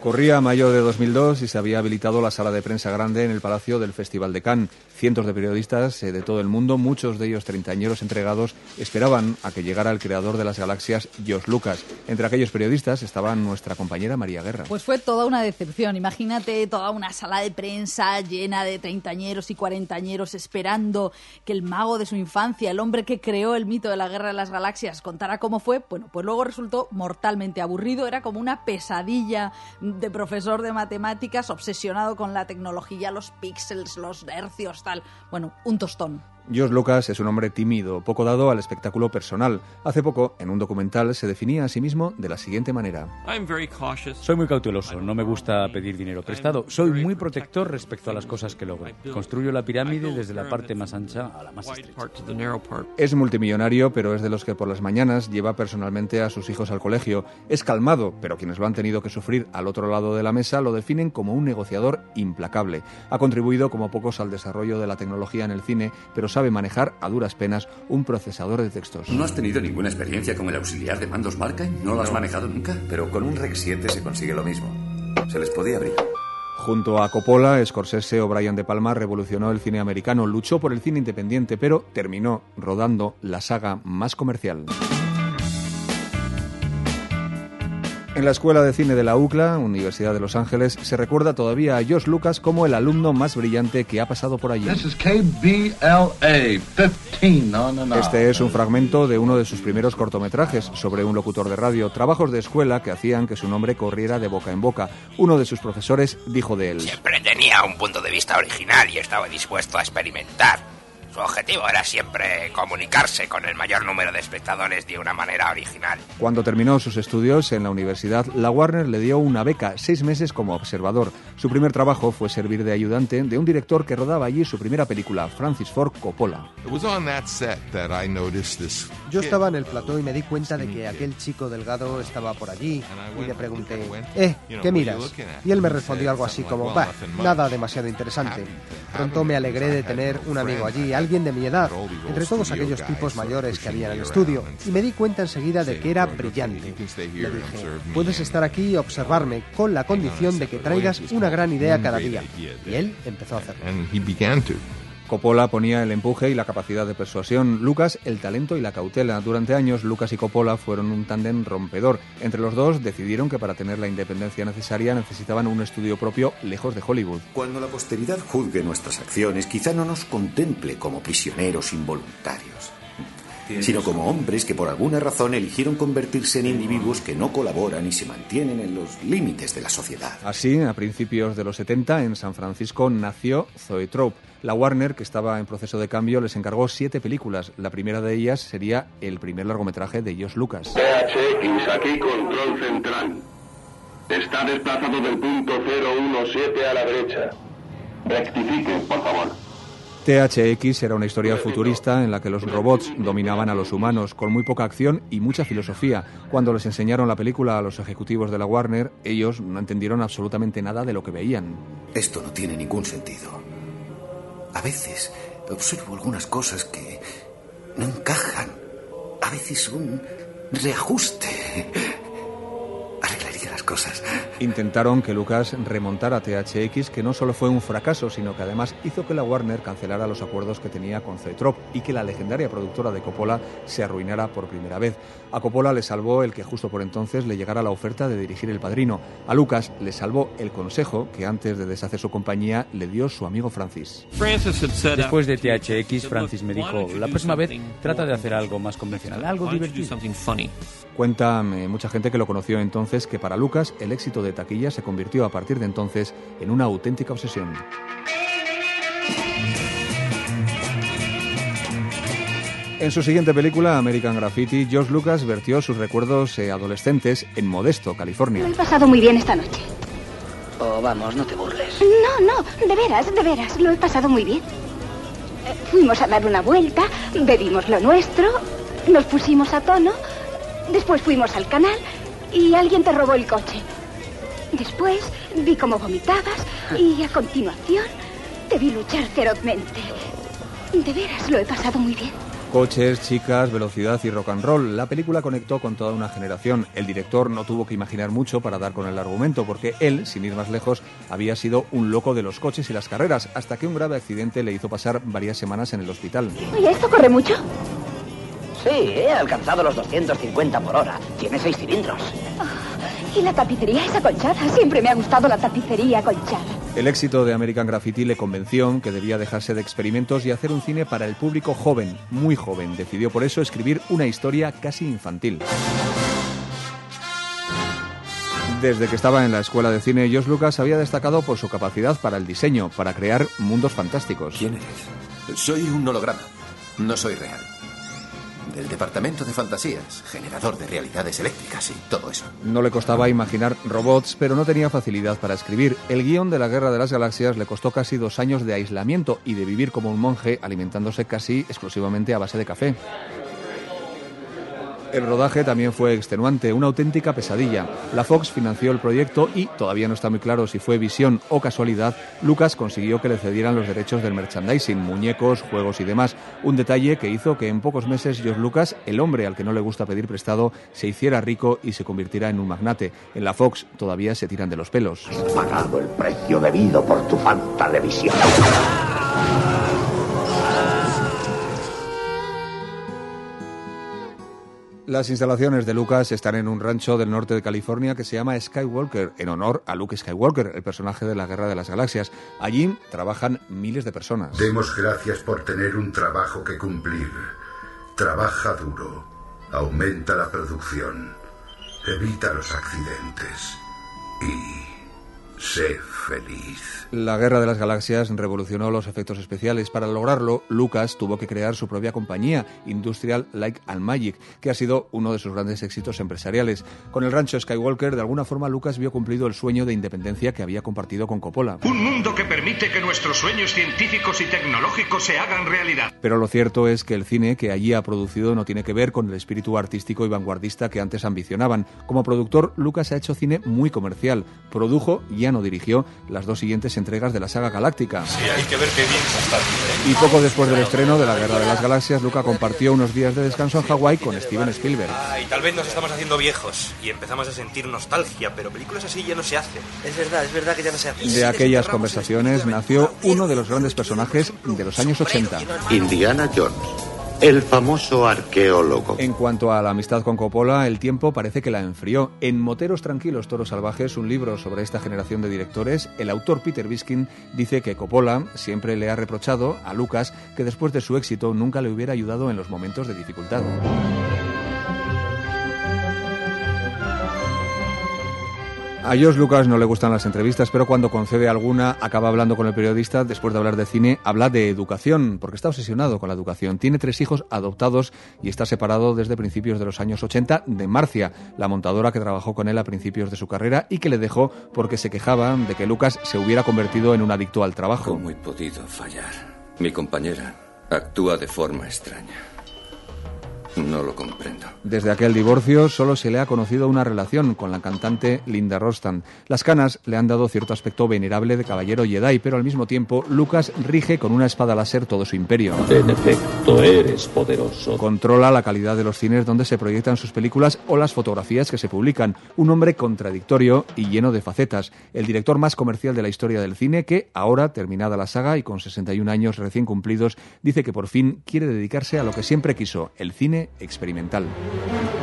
Corría mayo de 2002 y se había habilitado la sala de prensa grande en el Palacio del Festival de Cannes. Cientos de periodistas de todo el mundo, muchos de ellos treintañeros entregados, esperaban a que llegara el creador de las galaxias, George Lucas. Entre aquellos periodistas estaba nuestra compañera María Guerra. Pues fue toda una decepción. Imagínate toda una sala de prensa llena de treintañeros y cuarentañeros esperando que el mago de su infancia, el hombre que creó el mito de la Guerra de las Galaxias, contara cómo fue. Bueno, pues luego resultó mortalmente aburrido. Era como una pesadilla de profesor de matemáticas obsesionado con la tecnología, los píxeles, los hercios, tal. Bueno, un tostón. George Lucas es un hombre tímido, poco dado al espectáculo personal. Hace poco, en un documental, se definía a sí mismo de la siguiente manera. Soy muy cauteloso, no me gusta pedir dinero prestado. Soy muy protector respecto a las cosas que logro. Construyo la pirámide desde la parte más ancha a la más estrecha. Es multimillonario, pero es de los que por las mañanas lleva personalmente a sus hijos al colegio. Es calmado, pero quienes lo han tenido que sufrir al otro lado de la mesa lo definen como un negociador implacable. Ha contribuido como pocos al desarrollo de la tecnología en el cine, pero sabe manejar a duras penas un procesador de textos. ¿No has tenido ninguna experiencia con el auxiliar de mandos Markheim? ¿No lo has manejado nunca? Pero con un Rec 7 se consigue lo mismo. Se les podía abrir. Junto a Coppola, Scorsese o Brian De Palma revolucionó el cine americano, luchó por el cine independiente, pero terminó rodando la saga más comercial. En la Escuela de Cine de la UCLA, Universidad de Los Ángeles, se recuerda todavía a George Lucas como el alumno más brillante que ha pasado por allí. Este es un fragmento de uno de sus primeros cortometrajes sobre un locutor de radio, trabajos de escuela que hacían que su nombre corriera de boca en boca. Uno de sus profesores dijo de él: siempre tenía un punto de vista original y estaba dispuesto a experimentar. Su objetivo era siempre comunicarse con el mayor número de espectadores de una manera original. Cuando terminó sus estudios en la universidad, la Warner le dio una beca, 6 meses como observador. Su primer trabajo fue servir de ayudante de un director que rodaba allí su primera película, Francis Ford Coppola. Yo estaba en el plató y me di cuenta de que aquel chico delgado estaba por allí y le pregunté, ¿qué miras? Y él me respondió algo así como, nada demasiado interesante. Pronto me alegré de tener un amigo allí, alguien de mi edad, entre todos aquellos tipos mayores que había en el estudio, y me di cuenta enseguida de que era brillante. Le dije, puedes estar aquí y observarme con la condición de que traigas una gran idea cada día. Y él empezó a hacerlo. Coppola ponía el empuje y la capacidad de persuasión, Lucas el talento y la cautela. Durante años, Lucas y Coppola fueron un tándem rompedor. Entre los dos decidieron que para tener la independencia necesaria necesitaban un estudio propio lejos de Hollywood. Cuando la posteridad juzgue nuestras acciones, quizá no nos contemple como prisioneros involuntarios, sino como hombres que por alguna razón eligieron convertirse en individuos que no colaboran y se mantienen en los límites de la sociedad. Así, a principios de los 70, en San Francisco nació Zoetrope. La Warner, que estaba en proceso de cambio, les encargó 7 películas. La primera de ellas sería el primer largometraje de George Lucas. THX, aquí control central. Está desplazado del punto 017 a la derecha. Rectifique, por favor. THX era una historia futurista en la que los robots dominaban a los humanos, con muy poca acción y mucha filosofía. Cuando les enseñaron la película a los ejecutivos de la Warner, ellos no entendieron absolutamente nada de lo que veían. Esto no tiene ningún sentido. A veces observo algunas cosas que no encajan. A veces un reajuste arreglaría las cosas. Intentaron que Lucas remontara THX, que no solo fue un fracaso, sino que además hizo que la Warner cancelara los acuerdos que tenía con Zoetrope y que la legendaria productora de Coppola se arruinara por primera vez. A Coppola le salvó el que justo por entonces le llegara la oferta de dirigir El Padrino. A Lucas le salvó el consejo que antes de deshacer su compañía le dio su amigo Francis. Después de THX, Francis me dijo, la próxima vez trata de hacer algo más convencional, algo divertido. Cuenta mucha gente que lo conoció entonces que para Lucas el éxito de taquilla se convirtió a partir de entonces en una auténtica obsesión. En su siguiente película, American Graffiti, George Lucas vertió sus recuerdos adolescentes en Modesto, California. Lo he pasado muy bien esta noche. Oh, vamos, no te burles. No, de veras, lo he pasado muy bien. Fuimos a dar una vuelta, bebimos lo nuestro, nos pusimos a tono, después fuimos al canal y alguien te robó el coche. Después vi cómo vomitabas y a continuación te vi luchar ferozmente. De veras, lo he pasado muy bien. Coches, chicas, velocidad y rock and roll. La película conectó con toda una generación. El director no tuvo que imaginar mucho para dar con el argumento, porque él, sin ir más lejos, había sido un loco de los coches y las carreras, hasta que un grave accidente le hizo pasar varias semanas en el hospital. Oye, ¿esto corre mucho? Sí, he alcanzado los 250 por hora. Tiene 6 cilindros. Y la tapicería es acolchada. Siempre me ha gustado la tapicería acolchada. El éxito de American Graffiti le convenció que debía dejarse de experimentos y hacer un cine para el público joven, muy joven. Decidió por eso escribir una historia casi infantil. Desde que estaba en la escuela de cine, George Lucas había destacado por su capacidad para el diseño, para crear mundos fantásticos. ¿Quién eres? Soy un holograma, no soy real. Del departamento de fantasías, generador de realidades eléctricas y todo eso. No le costaba imaginar robots, pero no tenía facilidad para escribir. El guión de la Guerra de las Galaxias le costó casi 2 años de aislamiento y de vivir como un monje, alimentándose casi exclusivamente a base de café. El rodaje también fue extenuante, una auténtica pesadilla. La Fox financió el proyecto y, todavía no está muy claro si fue visión o casualidad, Lucas consiguió que le cedieran los derechos del merchandising, muñecos, juegos y demás. Un detalle que hizo que en pocos meses George Lucas, el hombre al que no le gusta pedir prestado, se hiciera rico y se convirtiera en un magnate. En la Fox todavía se tiran de los pelos. Has pagado el precio debido por tu falta de visión. Las instalaciones de Lucas están en un rancho del norte de California que se llama Skywalker, en honor a Luke Skywalker, el personaje de la Guerra de las Galaxias. Allí trabajan miles de personas. Demos gracias por tener un trabajo que cumplir. Trabaja duro, aumenta la producción, evita los accidentes y sé feliz. La Guerra de las Galaxias revolucionó los efectos especiales. Para lograrlo, Lucas tuvo que crear su propia compañía, Industrial Light and Magic, que ha sido uno de sus grandes éxitos empresariales. Con el rancho Skywalker, de alguna forma, Lucas vio cumplido el sueño de independencia que había compartido con Coppola. Un mundo que permite que nuestros sueños científicos y tecnológicos se hagan realidad. Pero lo cierto es que el cine que allí ha producido no tiene que ver con el espíritu artístico y vanguardista que antes ambicionaban. Como productor, Lucas ha hecho cine muy comercial. Produjo, ya no dirigió, las 2 siguientes entregas de la saga galáctica. Sí, hay que ver qué bien se está haciendo. Y poco después del estreno de la Guerra de las Galaxias, Lucas compartió unos días de descanso en Hawái con Steven Spielberg. Y tal vez nos estamos haciendo viejos y empezamos a sentir nostalgia, pero películas así ya no se hacen. Es verdad que ya no se hacen. De aquellas conversaciones nació uno de los grandes personajes de los años 80. Indiana Jones, el famoso arqueólogo. En cuanto a la amistad con Coppola, el tiempo parece que la enfrió. En Moteros tranquilos, toros salvajes, un libro sobre esta generación de directores, el autor Peter Biskin dice que Coppola siempre le ha reprochado a Lucas que después de su éxito nunca le hubiera ayudado en los momentos de dificultad. A George Lucas no le gustan las entrevistas, pero cuando concede alguna, acaba hablando con el periodista. Después de hablar de cine, habla de educación, porque está obsesionado con la educación. Tiene 3 hijos adoptados y está separado desde principios de los años 80 de Marcia, la montadora que trabajó con él a principios de su carrera y que le dejó porque se quejaban de que Lucas se hubiera convertido en un adicto al trabajo. ¿Cómo he podido fallar? Mi compañera actúa de forma extraña. No lo comprendo. Desde aquel divorcio solo se le ha conocido una relación con la cantante Linda Ronstadt. Las canas le han dado cierto aspecto venerable de caballero Jedi, pero al mismo tiempo Lucas rige con una espada láser todo su imperio. En efecto, eres poderoso. Controla la calidad de los cines donde se proyectan sus películas o las fotografías que se publican. Un hombre contradictorio y lleno de facetas. El director más comercial de la historia del cine que, ahora, terminada la saga y con 61 años recién cumplidos, dice que por fin quiere dedicarse a lo que siempre quiso, el cine experimental.